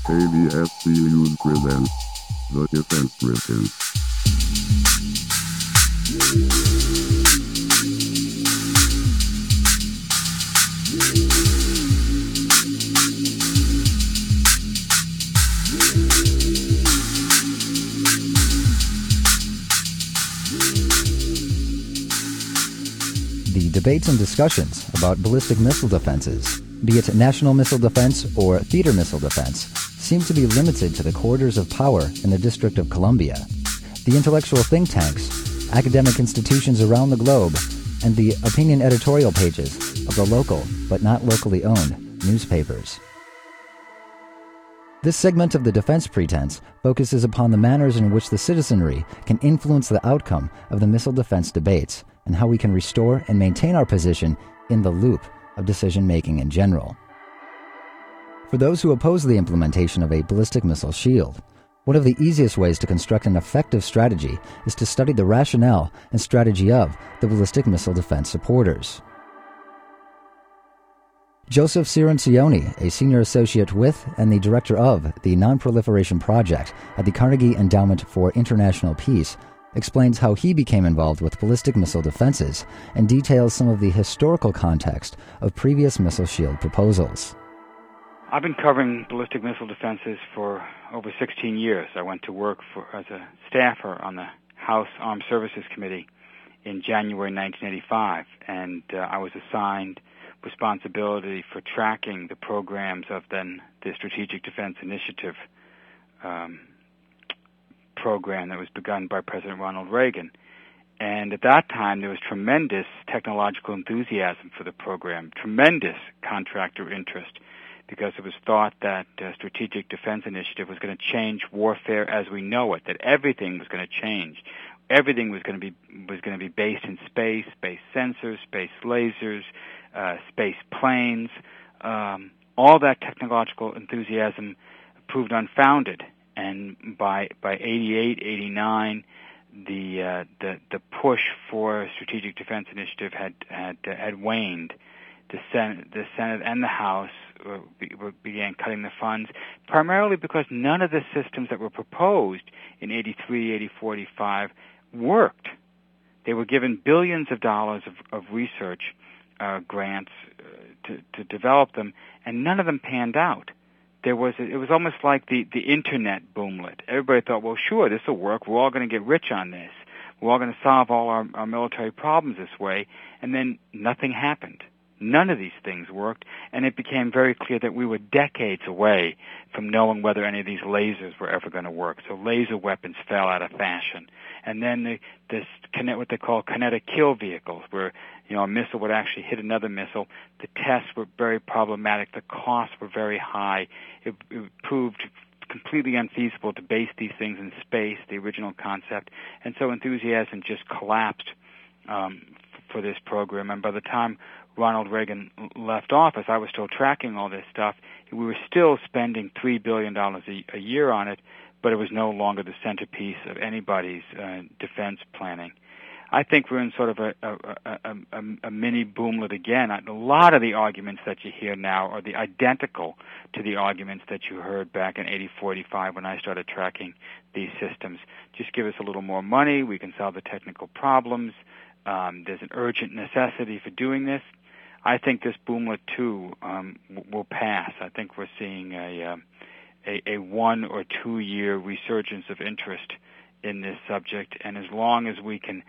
ABSC News presents The Defense Briefing. The debates and discussions about ballistic missile defenses, be it national missile defense or theater missile defense, seem to be limited to the corridors of power in the District of Columbia, the intellectual think tanks, academic institutions around the globe, and the opinion editorial pages of the local, but not locally owned, newspapers. This segment of the Defense Pretense focuses upon the manners in which the citizenry can influence the outcome of the missile defense debates and how we can restore and maintain our position in the loop of decision-making in general. For those who oppose the implementation of a ballistic missile shield, one of the easiest ways to construct an effective strategy is to study the rationale and strategy of the ballistic missile defense supporters. Joseph Cirincione, a senior associate with and the director of the Non-Proliferation Project at the Carnegie Endowment for International Peace, explains how he became involved with ballistic missile defenses and details some of the historical context of previous missile shield proposals. I've been covering ballistic missile defenses for over 16 years. I went to work as a staffer on the House Armed Services Committee in January 1985, and I was assigned responsibility for tracking the programs of then the Strategic Defense Initiative program that was begun by President Ronald Reagan. And at that time, there was tremendous technological enthusiasm for the program, tremendous contractor interest, because it was thought that Strategic Defense Initiative was going to change warfare as we know it, that everything was going to change. Everything was going to be based in space sensors, space lasers, space planes. All that technological enthusiasm proved unfounded. And by 88, 89, the push for Strategic Defense Initiative had waned. The Senate and the House began cutting the funds, primarily because none of the systems that were proposed in 83, 84, 85 worked. They were given billions of dollars of research grants to develop them, and none of them panned out. It was almost like the internet boomlet. Everybody thought, well, sure, this will work. We're all going to get rich on this. We're all going to solve all our military problems this way. And then nothing happened. None of these things worked, and it became very clear that we were decades away from knowing whether any of these lasers were ever going to work. So laser weapons fell out of fashion. And then what they call kinetic kill vehicles, where a missile would actually hit another missile. The tests were very problematic. The costs were very high. It proved completely unfeasible to base these things in space, the original concept. And so enthusiasm just collapsed for this program. And by the time Ronald Reagan left office, I was still tracking all this stuff. We were still spending $3 billion a year on it, but it was no longer the centerpiece of anybody's defense planning. I think we're in sort of a mini boomlet again. A lot of the arguments that you hear now are identical to the arguments that you heard back in 84, 85 when I started tracking these systems. Just give us a little more money. We can solve the technical problems. There's an urgent necessity for doing this. I think this boomlet, too, will pass. I think we're seeing a 1 or 2 year resurgence of interest in this subject, and as long as we can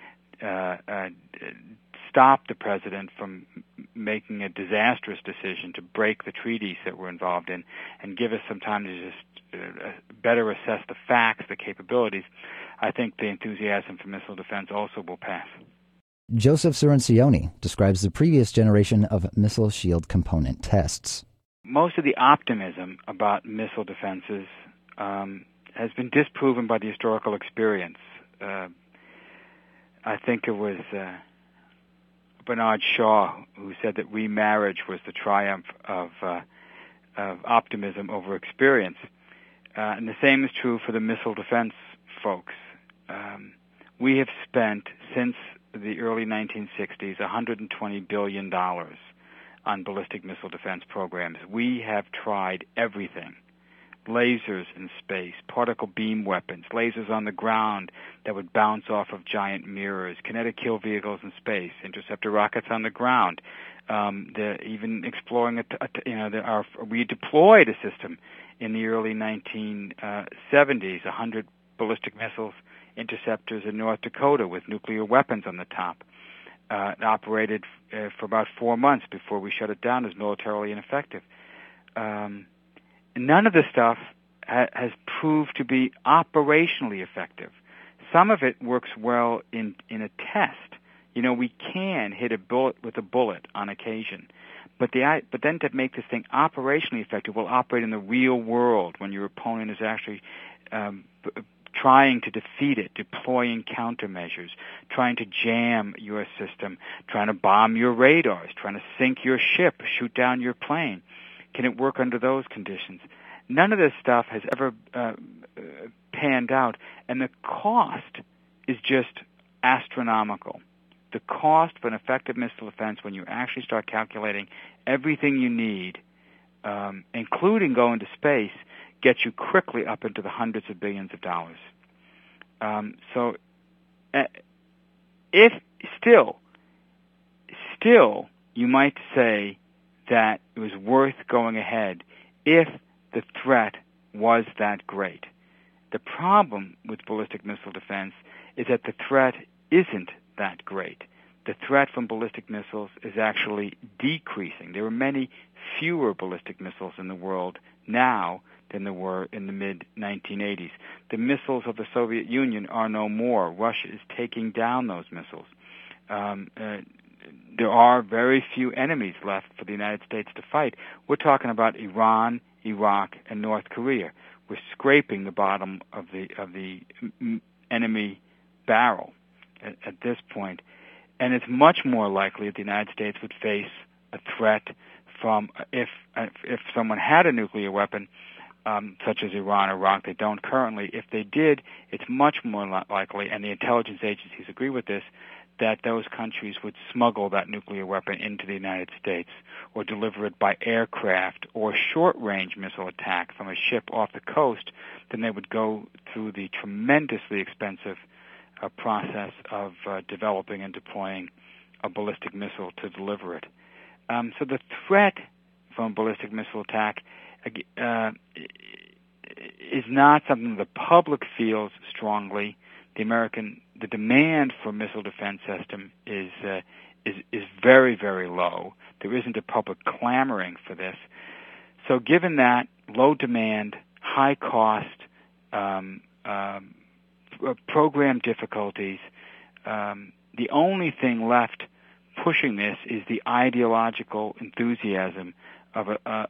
stop the president from making a disastrous decision to break the treaties that we're involved in and give us some time to just better assess the facts, the capabilities, I think the enthusiasm for missile defense also will pass. Joseph Cirincione describes the previous generation of missile shield component tests. Most of the optimism about missile defenses has been disproven by the historical experience. I think it was Bernard Shaw who said that remarriage was the triumph of optimism over experience. And the same is true for the missile defense folks. We have spent, since the early 1960s, $120 billion on ballistic missile defense programs. We have tried everything. lasers in space, particle beam weapons, lasers on the ground that would bounce off of giant mirrors, kinetic kill vehicles in space, interceptor rockets on the ground. They're even exploring we deployed a system in the early 1970s, 100 ballistic missiles interceptors in North Dakota with nuclear weapons on the top. It operated for about 4 months before we shut it down as militarily ineffective. None of this stuff has proved to be operationally effective. Some of it works well in a test. We can hit a bullet with a bullet on occasion. But then to make this thing operationally effective, will operate in the real world when your opponent is actually trying to defeat it, deploying countermeasures, trying to jam your system, trying to bomb your radars, trying to sink your ship, shoot down your plane. Can it work under those conditions? None of this stuff has ever panned out, and the cost is just astronomical. The cost of an effective missile defense, when you actually start calculating everything you need, including going to space, gets you quickly up into the hundreds of billions of dollars. If still, you might say that it was worth going ahead if the threat was that great. The problem with ballistic missile defense is that the threat isn't that great. The threat from ballistic missiles is actually decreasing. There are many fewer ballistic missiles in the world now than there were in the mid-1980s. The missiles of the Soviet Union are no more. Russia is taking down those missiles. There are very few enemies left for the United States to fight. We're talking about Iran, Iraq, and North Korea. We're scraping the bottom of the enemy barrel at this point. And it's much more likely that the United States would face a threat from if someone had a nuclear weapon, such as Iran or Iraq. They don't currently. If they did, it's much more likely, and the intelligence agencies agree with this, that those countries would smuggle that nuclear weapon into the United States or deliver it by aircraft or short-range missile attack from a ship off the coast. Then they would go through the tremendously expensive process of developing and deploying a ballistic missile to deliver it. So the threat from ballistic missile attack is not something the public feels strongly. The demand for missile defense system is very, very low. There isn't a public clamoring for this. So given that low demand, high cost, program difficulties, the only thing left pushing this is the ideological enthusiasm of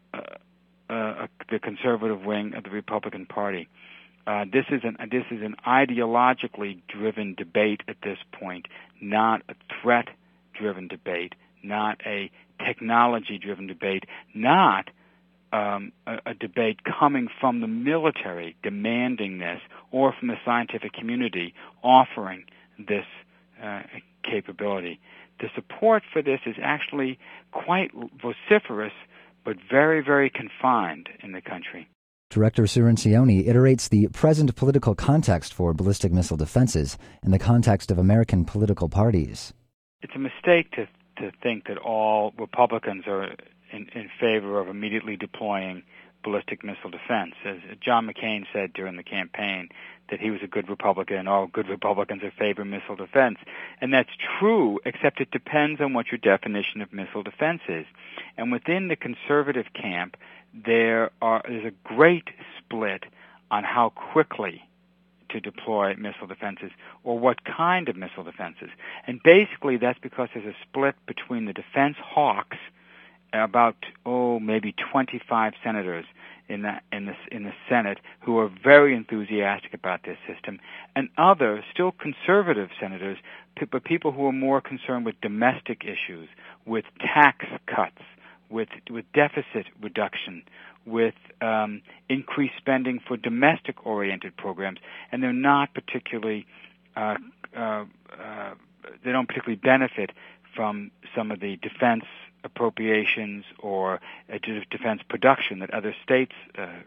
the conservative wing of the Republican Party. This is an ideologically driven debate at this point, not a threat-driven debate, not a technology-driven debate, not a debate coming from the military demanding this, or from the scientific community offering this capability. The support for this is actually quite vociferous, but very, very confined in the country. Director Cirincione iterates the present political context for ballistic missile defenses in the context of American political parties. It's a mistake to think that all Republicans are in favor of immediately deploying ballistic missile defense. As John McCain said during the campaign, that he was a good Republican and all good Republicans are favor missile defense. And that's true, except it depends on what your definition of missile defense is. And within the conservative camp, there's a great split on how quickly to deploy missile defenses or what kind of missile defenses. And basically that's because there's a split between the defense hawks, about maybe 25 senators in the Senate who are very enthusiastic about this system, and other still conservative senators, but people who are more concerned with domestic issues, with tax cuts, with deficit reduction, with increased spending for domestic-oriented programs, and they're not particularly they don't particularly benefit from some of the defense appropriations or defense production that other states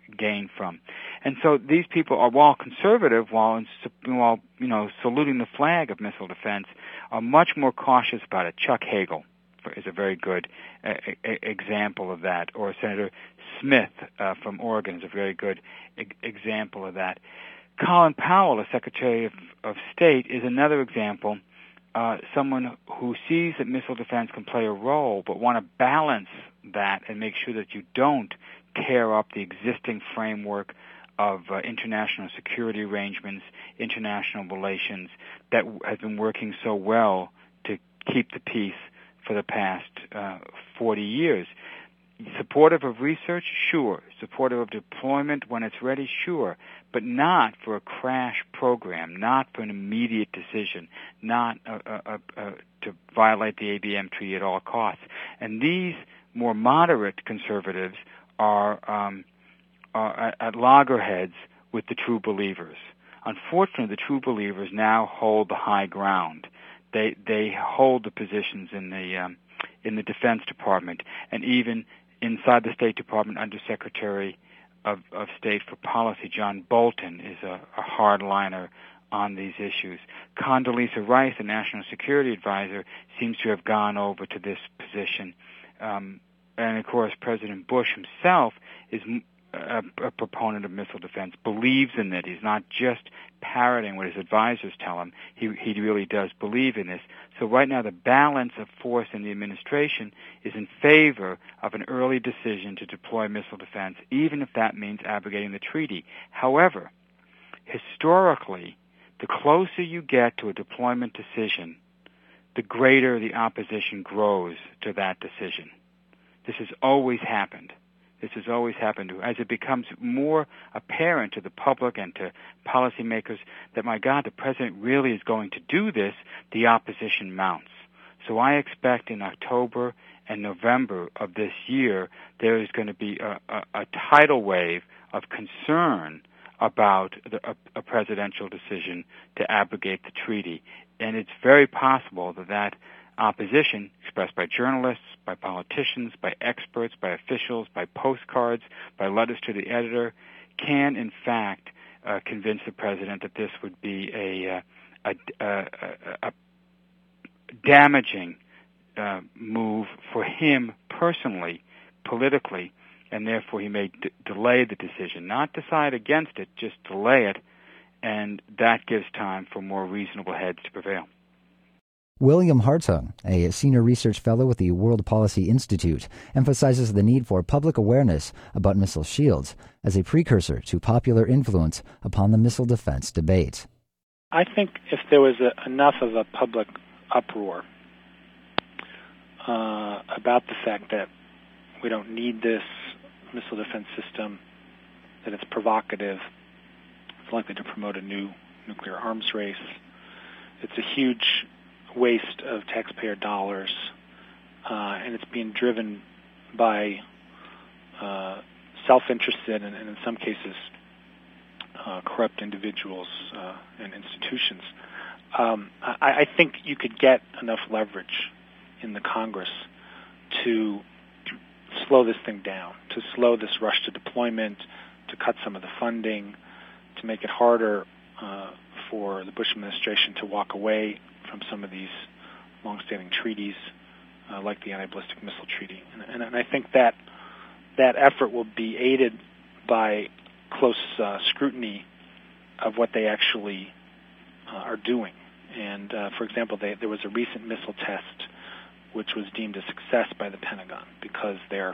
gain from. And so these people are, while conservative, while saluting the flag of missile defense, are much more cautious about it. Chuck Hagel is a very good example of that, or Senator Smith from Oregon is a very good example of that. Colin Powell, the Secretary of State, is another example, someone who sees that missile defense can play a role, but want to balance that and make sure that you don't tear up the existing framework of international security arrangements, international relations that has been working so well to keep the peace for the past 40 years. Supportive of research? Sure. Supportive of deployment when it's ready? Sure. But not for a crash program, not for an immediate decision, not to violate the ABM Treaty at all costs. And these more moderate conservatives are at loggerheads with the true believers. Unfortunately, the true believers now hold the high ground. They hold the positions in the Defense Department, and even inside the State Department, Undersecretary of State for Policy John Bolton is a hardliner on these issues. Condoleezza Rice, the National Security Advisor, seems to have gone over to this position. And of course, President Bush himself is a proponent of missile defense, believes in it. He's not just parroting what his advisors tell him. He really does believe in this. So right now the balance of force in the administration is in favor of an early decision to deploy missile defense, even if that means abrogating the treaty. However, historically, the closer you get to a deployment decision, the greater the opposition grows to that decision. This has always happened. This has always happened. As it becomes more apparent to the public and to policymakers that, my God, the president really is going to do this, the opposition mounts. So I expect in October and November of this year, there is going to be a tidal wave of concern about a presidential decision to abrogate the treaty. And it's very possible that opposition, expressed by journalists, by politicians, by experts, by officials, by postcards, by letters to the editor, can in fact convince the president that this would be a damaging move for him personally, politically, and therefore he may delay the decision, not decide against it, just delay it, and that gives time for more reasonable heads to prevail. William Hartung, a senior research fellow with the World Policy Institute, emphasizes the need for public awareness about missile shields as a precursor to popular influence upon the missile defense debate. I think if there was enough of a public uproar about the fact that we don't need this missile defense system, that it's provocative, it's likely to promote a new nuclear arms race, it's a huge waste of taxpayer dollars, and it's being driven by self-interested and in some cases corrupt individuals and institutions. I think you could get enough leverage in the Congress to slow this thing down, to slow this rush to deployment, to cut some of the funding, to make it harder for the Bush administration to walk away from some of these long-standing treaties, like the Anti-Ballistic Missile Treaty. And I think that effort will be aided by close scrutiny of what they actually are doing. And, for example, there was a recent missile test which was deemed a success by the Pentagon because their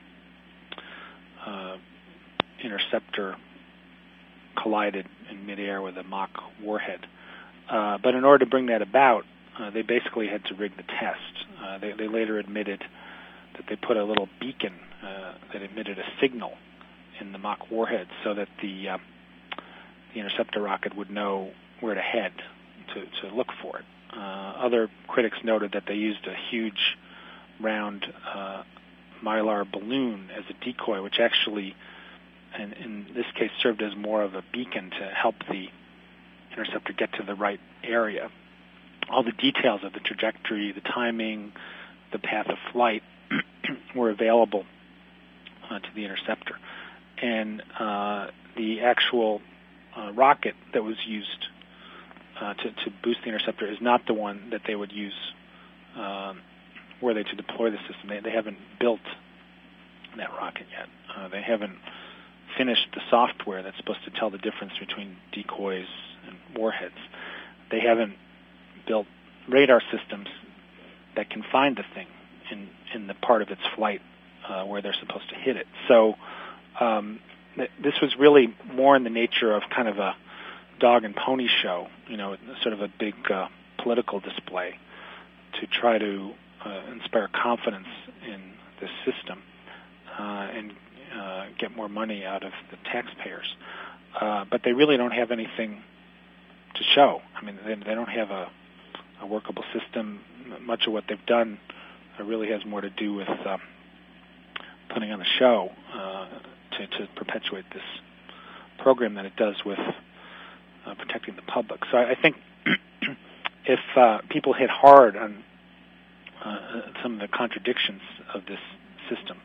interceptor collided in midair with a mock warhead. But in order to bring that about, they basically had to rig the test. They later admitted that they put a little beacon that emitted a signal in the mock warhead so that the interceptor rocket would know where to head to look for it. Other critics noted that they used a huge round mylar balloon as a decoy, which actually, in this case, served as more of a beacon to help the interceptor get to the right area. All the details of the trajectory, the timing, the path of flight were available to the interceptor. and the actual rocket that was used to boost the interceptor is not the one that they would use were they to deploy the system. They haven't built that rocket yet. They haven't finished the software that's supposed to tell the difference between decoys and warheads. They haven't built radar systems that can find the thing in the part of its flight where they're supposed to hit it. So this was really more in the nature of kind of a dog and pony show, sort of a big political display to try to inspire confidence in this system and get more money out of the taxpayers. But they really don't have anything to show. I mean, they don't have a workable system. Much of what they've done really has more to do with putting on a show to perpetuate this program than it does with protecting the public. So I think if people hit hard on some of the contradictions of this system,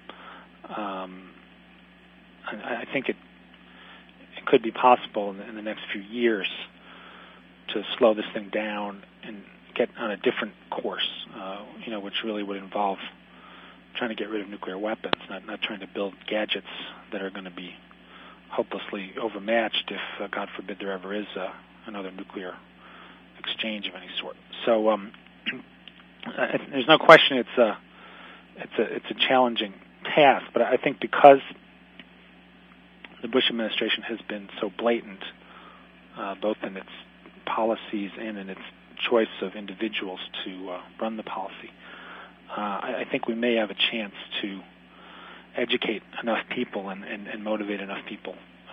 I think it could be possible in the next few years to slow this thing down and get on a different course, which really would involve trying to get rid of nuclear weapons, not trying to build gadgets that are going to be hopelessly overmatched if, God forbid, there ever is another nuclear exchange of any sort. So there's no question it's a challenging task, but I think because the Bush administration has been so blatant, both in its policies and in its choice of individuals to run the policy, I think we may have a chance to educate enough people and motivate enough people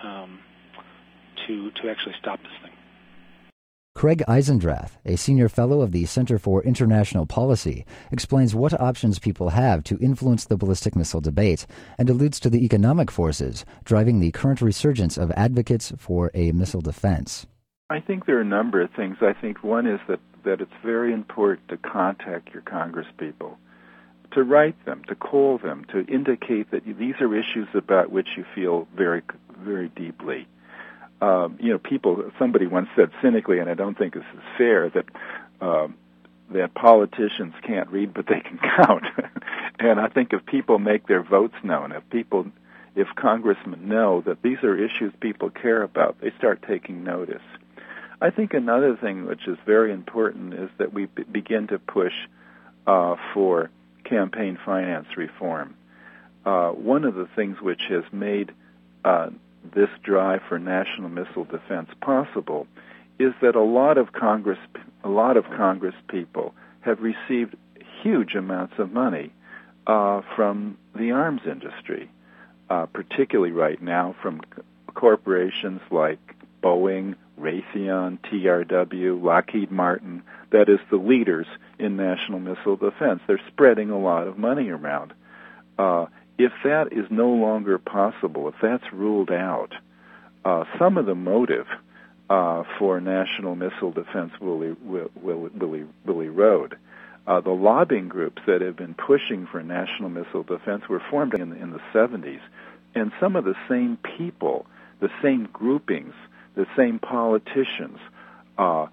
to actually stop this thing. Craig Eisendrath, a senior fellow of the Center for International Policy, explains what options people have to influence the ballistic missile debate and alludes to the economic forces driving the current resurgence of advocates for a missile defense. I think there are a number of things. I think one is that it's very important to contact your congresspeople, to write them, to call them, to indicate that these are issues about which you feel very, very deeply. Somebody once said cynically, and I don't think this is fair, that politicians can't read but they can count. And I think if people make their votes known, if congressmen know that these are issues people care about, they start taking notice. I think another thing which is very important is that we begin to push for campaign finance reform. One of the things which has made this drive for national missile defense possible is that a lot of Congress people have received huge amounts of money from the arms industry, particularly right now from corporations like Boeing, Raytheon, TRW, Lockheed Martin, that is the leaders in national missile defense. They're spreading a lot of money around. If that is no longer possible, if that's ruled out, some of the motive for national missile defense will erode. The lobbying groups that have been pushing for national missile defense were formed in the 70s, and some of the same people, the same groupings, the same politicians are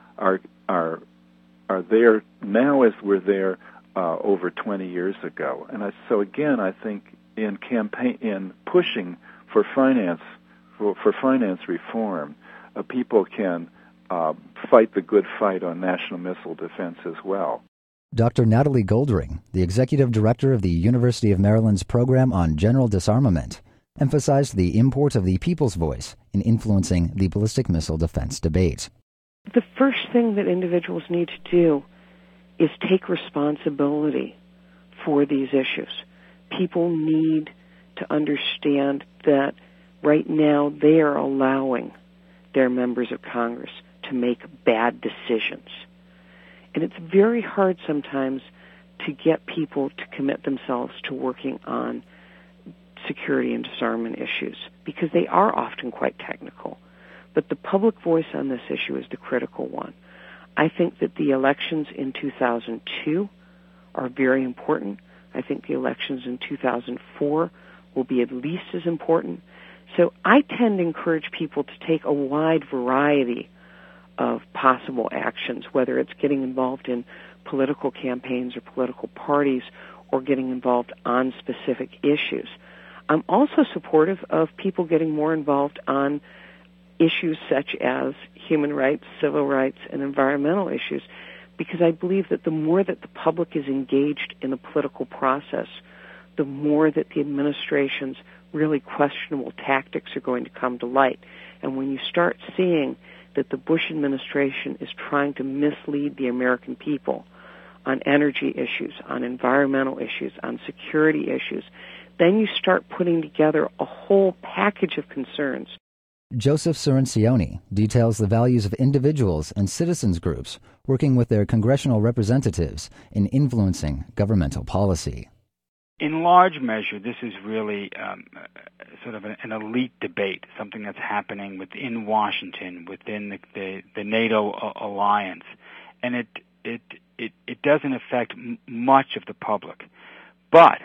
there now as were there over 20 years ago. And so again, I think in pushing for finance reform, people can fight the good fight on national missile defense as well. Dr. Natalie Goldring, the executive director of the University of Maryland's program on general disarmament, emphasized the import of the people's voice in influencing the ballistic missile defense debate. The first thing that individuals need to do is take responsibility for these issues. People need to understand that right now they are allowing their members of Congress to make bad decisions. And it's very hard sometimes to get people to commit themselves to working on security and disarmament issues because they are often quite technical. But the public voice on this issue is the critical one. I think that the elections in 2002 are very important. I think the elections in 2004 will be at least as important. So I tend to encourage people to take a wide variety of possible actions, whether it's getting involved in political campaigns or political parties or getting involved on specific issues. I'm also supportive of people getting more involved on issues such as human rights, civil rights, and environmental issues, because I believe that the more that the public is engaged in the political process, the more that the administration's really questionable tactics are going to come to light. And when you start seeing that the Bush administration is trying to mislead the American people on energy issues, on environmental issues, on security issues, then you start putting together a whole package of concerns. Joseph Cirincione details the values of individuals and citizens groups working with their congressional representatives in influencing governmental policy. In large measure, this is really sort of an elite debate, something that's happening within Washington, within the NATO alliance, and it doesn't affect much of the public. But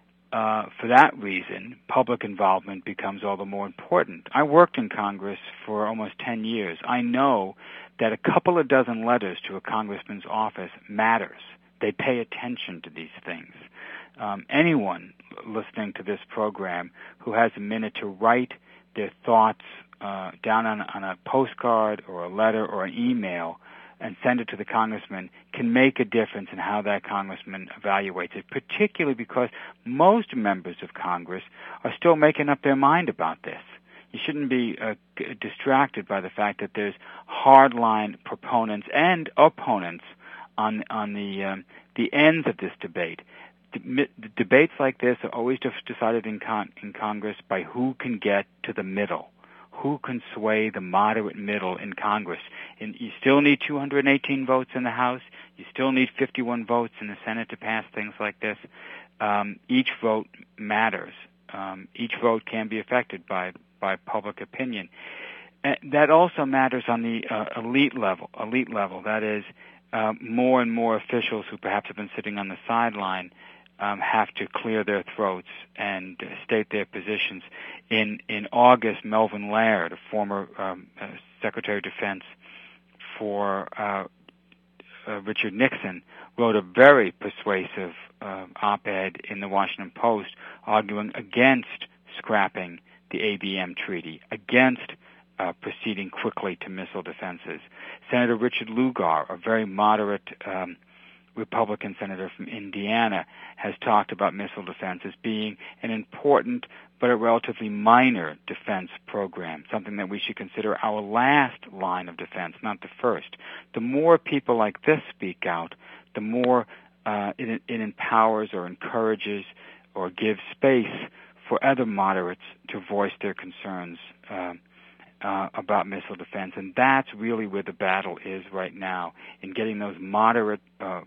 for that reason, public involvement becomes all the more important. I worked in Congress for almost 10 years. I know that a couple of dozen letters to a congressman's office matters. They pay attention to these things. Anyone listening to this program who has a minute to write their thoughts down on a postcard or a letter or an email and send it to the congressman can make a difference in how that congressman evaluates it, particularly because most members of Congress are still making up their mind about this. You shouldn't be distracted by the fact that there's hardline proponents and opponents on the ends of this debate. Debates like this are always decided in Congress by who can get to the middle, who can sway the moderate middle in Congress. And you still need 218 votes in the House. You still need 51 votes in the Senate to pass things like this. Each vote matters. Each vote can be affected by public opinion. That also matters on the elite level. That is, more and more officials who perhaps have been sitting on the sideline have to clear their throats and state their positions. In August, Melvin Laird, a former Secretary of Defense for Richard Nixon, wrote a very persuasive op-ed in the Washington Post arguing against scrapping the ABM treaty, against proceeding quickly to missile defenses. Senator Richard Lugar, a very moderate Republican senator from Indiana, has talked about missile defense as being an important but a relatively minor defense program, something that we should consider our last line of defense, not the first. The more people like this speak out, the more it empowers or encourages or gives space for other moderates to voice their concerns about missile defense. And that's really where the battle is right now, in getting those moderate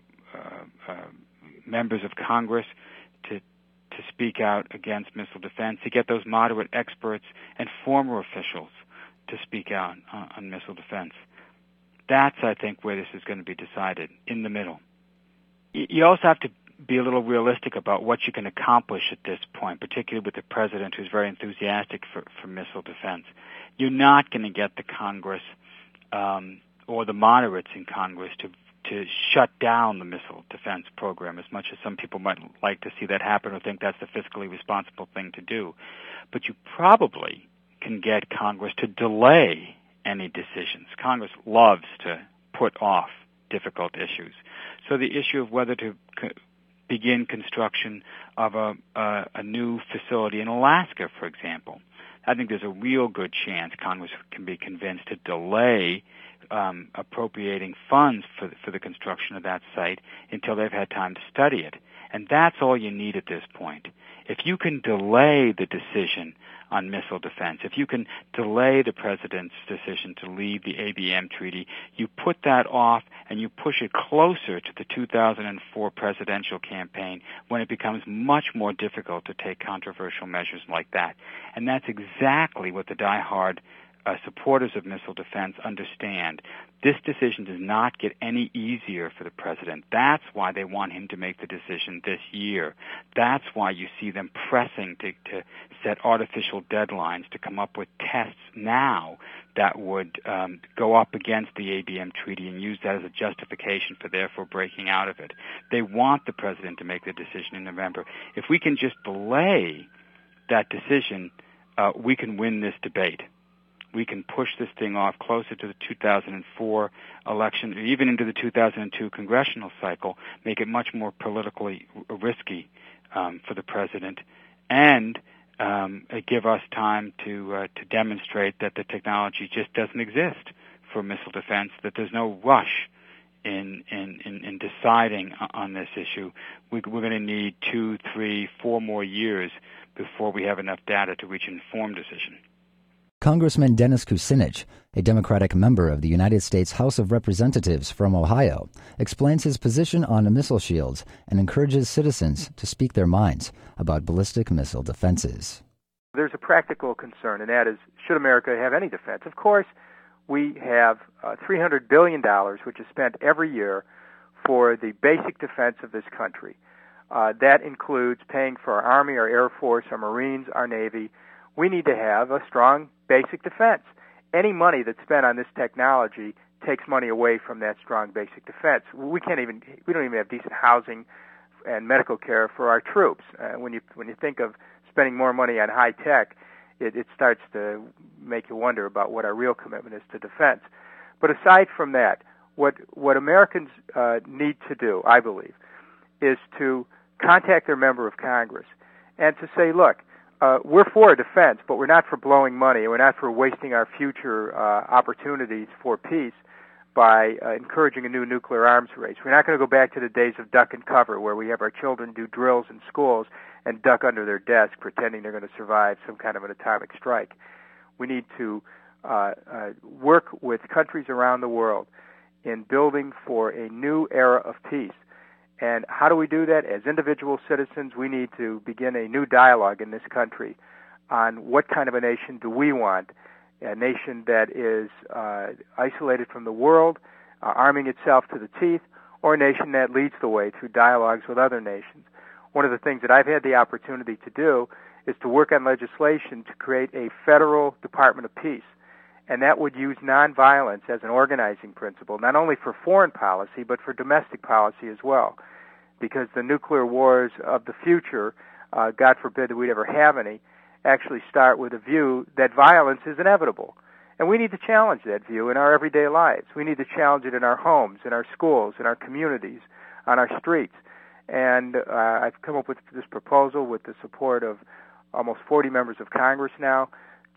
members of Congress to speak out against missile defense, to get those moderate experts and former officials to speak out on missile defense. That's, I think, where this is going to be decided, in the middle. You also have to be a little realistic about what you can accomplish at this point, particularly with the president who's very enthusiastic for missile defense. You're not going to get the Congress or the moderates in Congress to shut down the missile defense program, as much as some people might like to see that happen or think that's the fiscally responsible thing to do. But you probably can get Congress to delay any decisions. Congress loves to put off difficult issues. So the issue of whether to begin construction of a new facility in Alaska, for example, I think there's a real good chance Congress can be convinced to delay appropriating funds for the construction of that site until they've had time to study it. And that's all you need at this point. If you can delay the decision on missile defense, if you can delay the president's decision to leave the ABM treaty, you put that off and you push it closer to the 2004 presidential campaign, when it becomes much more difficult to take controversial measures like that. And that's exactly what the diehard supporters of missile defense understand this decision does not get any easier for the president. That's why they want him to make the decision this year. That's why you see them pressing to set artificial deadlines to come up with tests now that would go up against the ABM treaty and use that as a justification for therefore breaking out of it. They want the president to make the decision in November. If we can just delay that decision, we can win this debate. We can push this thing off closer to the 2004 election, or even into the 2002 congressional cycle, make it much more politically risky for the president, and give us time to demonstrate that the technology just doesn't exist for missile defense, that there's no rush in deciding on this issue. We're going to need 2, 3, 4 more years before we have enough data to reach an informed decision. Congressman Dennis Kucinich, a Democratic member of the United States House of Representatives from Ohio, explains his position on missile shields and encourages citizens to speak their minds about ballistic missile defenses. There's a practical concern, and that is, should America have any defense? Of course, we have $300 billion, which is spent every year for the basic defense of this country. That includes paying for our Army, our Air Force, our Marines, our Navy. We need to have a strong basic defense. Any money that's spent on this technology takes money away from that strong basic defense. We don't even have decent housing and medical care for our troops. When you think of spending more money on high tech, it starts to make you wonder about what our real commitment is to defense. But aside from that, what Americans need to do, I believe, is to contact their member of Congress and to say, look, we're for defense, but we're not for blowing money. We're not for wasting our future opportunities for peace by encouraging a new nuclear arms race. We're not going to go back to the days of duck and cover, where we have our children do drills in schools and duck under their desk pretending they're going to survive some kind of an atomic strike. We need to work with countries around the world in building for a new era of peace. And how do we do that? As individual citizens, we need to begin a new dialogue in this country on what kind of a nation do we want, a nation that is isolated from the world, arming itself to the teeth, or a nation that leads the way through dialogues with other nations. One of the things that I've had the opportunity to do is to work on legislation to create a federal Department of Peace. And that would use nonviolence as an organizing principle, not only for foreign policy, but for domestic policy as well. Because the nuclear wars of the future, God forbid that we'd ever have any, actually start with a view that violence is inevitable. And we need to challenge that view in our everyday lives. We need to challenge it in our homes, in our schools, in our communities, on our streets. And I've come up with this proposal with the support of almost 40 members of Congress now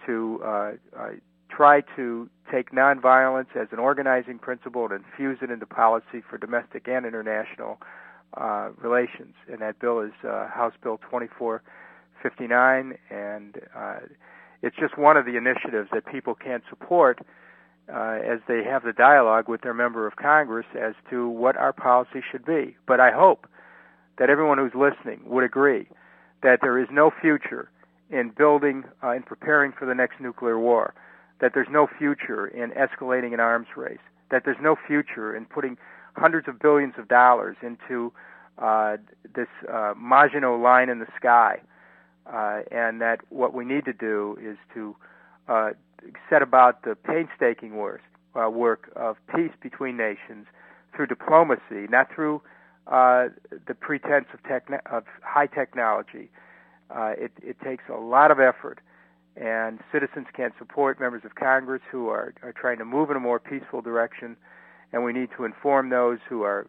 to try to take nonviolence as an organizing principle and infuse it into policy for domestic and international relations. And that bill is House Bill 2459, and it's just one of the initiatives that people can support as they have the dialogue with their member of Congress as to what our policy should be. But I hope that everyone who's listening would agree that there is no future in building and preparing for the next nuclear war, that there's no future in escalating an arms race, that there's no future in putting hundreds of billions of dollars into this Maginot Line in the sky, and that what we need to do is to set about the painstaking work of peace between nations through diplomacy, not through the pretense of high technology. It takes a lot of effort, and citizens can support members of Congress who are trying to move in a more peaceful direction, and we need to inform those who are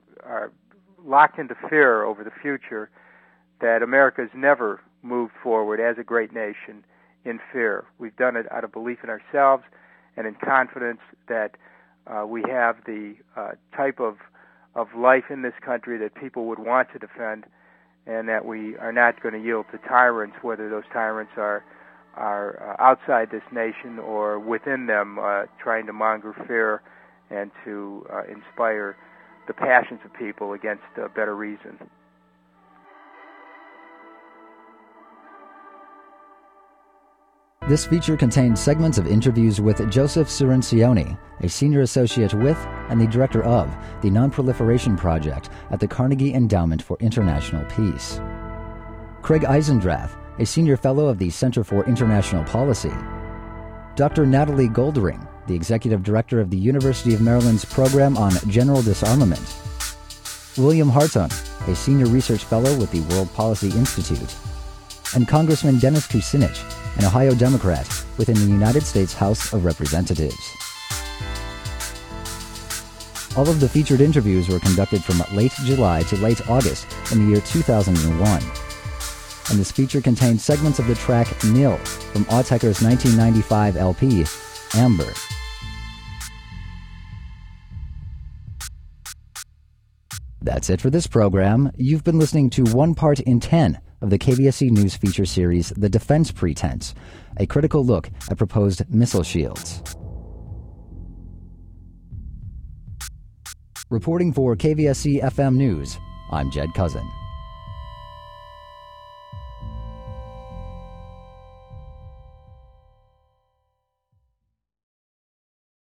locked into fear over the future that America has never moved forward as a great nation in fear. We've done it out of belief in ourselves and in confidence that we have the type of life in this country that people would want to defend, and that we are not going to yield to tyrants, whether those tyrants are outside this nation or within them, trying to monger fear and to inspire the passions of people against better reason. This feature contains segments of interviews with Joseph Cirincione, a senior associate with and the director of the Non-Proliferation Project at the Carnegie Endowment for International Peace. Craig Eisendrath, a senior fellow of the Center for International Policy. Dr. Natalie Goldring, the executive director of the University of Maryland's Program on General Disarmament. William Hartung, a senior research fellow with the World Policy Institute. And Congressman Dennis Kucinich, an Ohio Democrat within the United States House of Representatives. All of the featured interviews were conducted from late July to late August in the year 2001. And this feature contains segments of the track Nil from Autechre's 1995 LP, Amber. That's it for this program. You've been listening to one part in 10 of the KVSC News feature series, The Defense Pretense, a critical look at proposed missile shields. Reporting for KVSC FM News, I'm Jed Cousin.